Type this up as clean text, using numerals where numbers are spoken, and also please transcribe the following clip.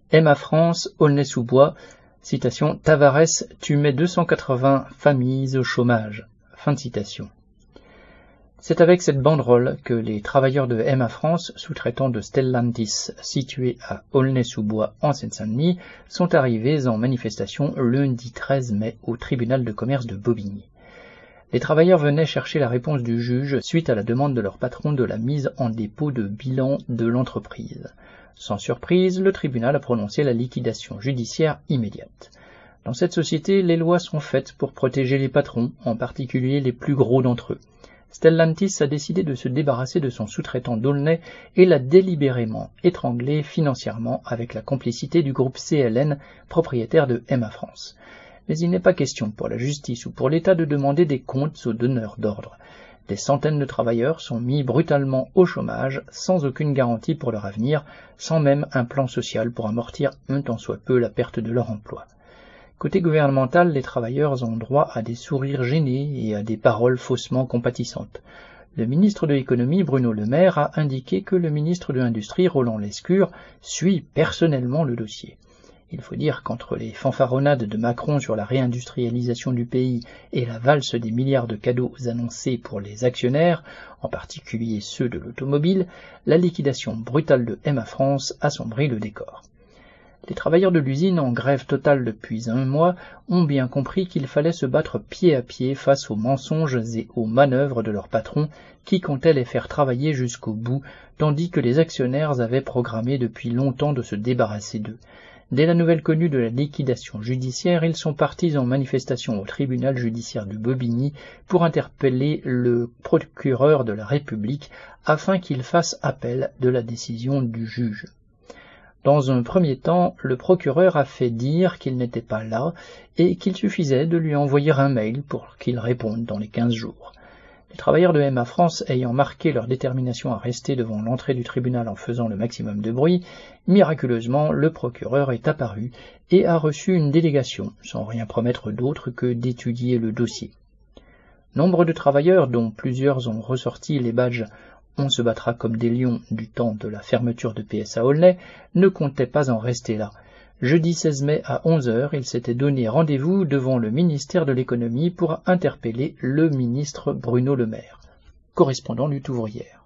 Emma France, Aulnay-sous-Bois, citation « Tavares, tu mets 280 familles au chômage ». Fin de citation. C'est avec cette banderole que les travailleurs de Emma France, sous-traitants de Stellantis situés à Aulnay-sous-Bois en Seine-Saint-Denis, sont arrivés en manifestation lundi 13 mai au tribunal de commerce de Bobigny. Les travailleurs venaient chercher la réponse du juge suite à la demande de leur patron de la mise en dépôt de bilan de l'entreprise. Sans surprise, le tribunal a prononcé la liquidation judiciaire immédiate. Dans cette société, les lois sont faites pour protéger les patrons, en particulier les plus gros d'entre eux. Stellantis a décidé de se débarrasser de son sous-traitant d'Aulnay et l'a délibérément étranglé financièrement avec la complicité du groupe CLN, propriétaire de Emma France. Mais il n'est pas question pour la justice ou pour l'État de demander des comptes aux donneurs d'ordre. Des centaines de travailleurs sont mis brutalement au chômage, sans aucune garantie pour leur avenir, sans même un plan social pour amortir un tant soit peu la perte de leur emploi. Côté gouvernemental, les travailleurs ont droit à des sourires gênés et à des paroles faussement compatissantes. Le ministre de l'économie, Bruno Le Maire, a indiqué que le ministre de l'Industrie, Roland Lescure, suit personnellement le dossier. Il faut dire qu'entre les fanfaronnades de Macron sur la réindustrialisation du pays et la valse des milliards de cadeaux annoncés pour les actionnaires, en particulier ceux de l'automobile, la liquidation brutale de Emma France assombrit le décor. Les travailleurs de l'usine, en grève totale depuis un mois, ont bien compris qu'il fallait se battre pied à pied face aux mensonges et aux manœuvres de leurs patrons qui comptaient les faire travailler jusqu'au bout, tandis que les actionnaires avaient programmé depuis longtemps de se débarrasser d'eux. Dès la nouvelle connue de la liquidation judiciaire, ils sont partis en manifestation au tribunal judiciaire de Bobigny pour interpeller le procureur de la République afin qu'il fasse appel de la décision du juge. Dans un premier temps, le procureur a fait dire qu'il n'était pas là et qu'il suffisait de lui envoyer un mail pour qu'il réponde dans les 15 jours. Les travailleurs de Emma France ayant marqué leur détermination à rester devant l'entrée du tribunal en faisant le maximum de bruit, miraculeusement, le procureur est apparu et a reçu une délégation, sans rien promettre d'autre que d'étudier le dossier. Nombre de travailleurs, dont plusieurs ont ressorti les badges « On se battra comme des lions » du temps de la fermeture de PSA Aulnay, ne comptaient pas en rester là. Jeudi 16 mai à 11h, ils s'étaient donné rendez-vous devant le ministère de l'économie pour interpeller le ministre Bruno Le Maire, correspondant Lutte ouvrière.